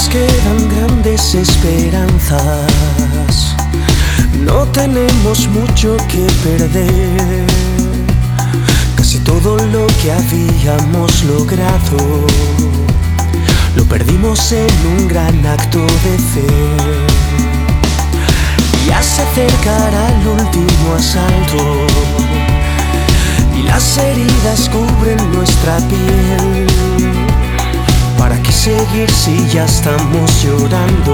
quedan grandes esperanzas. No tenemos mucho que perder. Casi todo lo que habíamos logrado lo perdimos en un gran acto de fe. Ya se acercará el último asalto y las heridas cubren nuestra piel. ¿Para qué seguir si ya estamos llorando?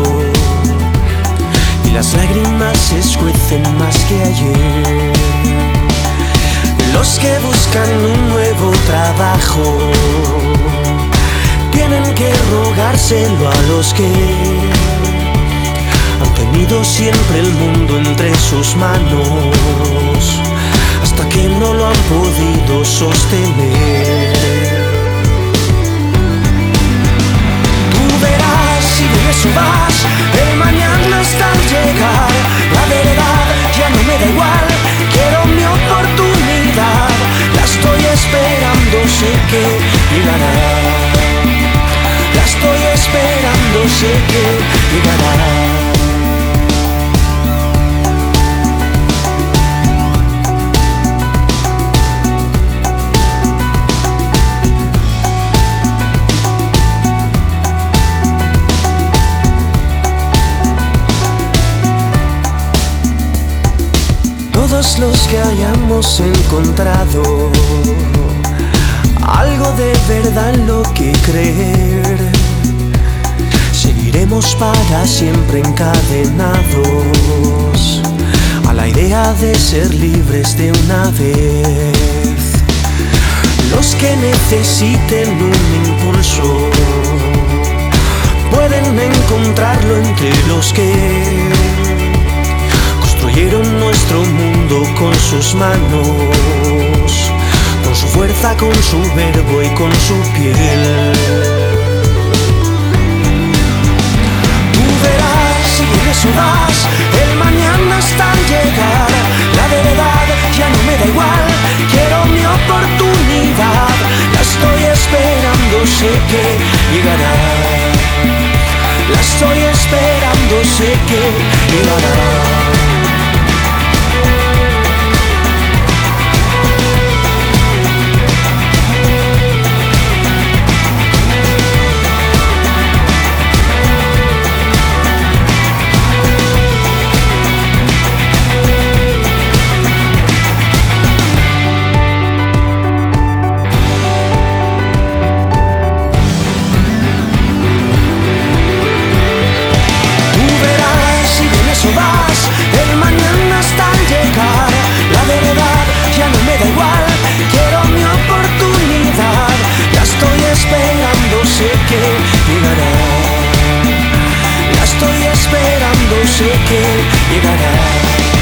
Y las lágrimas se escuecen más que ayer. Los que buscan un nuevo trabajo tienen que rogárselo a los que han tenido siempre el mundo entre sus manos, hasta que no lo han podido sostener. Si vienes o vas, el mañana está al llegar. La verdad ya no me da igual, quiero mi oportunidad. La estoy esperando, sé que llegará. La estoy esperando, sé que llegará. Todos los que hayamos encontrado algo de verdad en lo que creer, seguiremos para siempre encadenados a la idea de ser libres de una vez. Los que necesiten un impulso pueden encontrarlo entre los que construyeron nuestro mundo con sus manos, con su fuerza, con su verbo y con su piel. Tú verás si vienes o vas, el mañana está al llegar. La verdad ya no me da igual, quiero mi oportunidad. La estoy esperando, sé que llegará. La estoy esperando, sé que llegará. El mañana está al llegar. La verdad ya no me da igual, quiero mi oportunidad. La estoy esperando, sé que llegará. La estoy esperando, sé que llegará.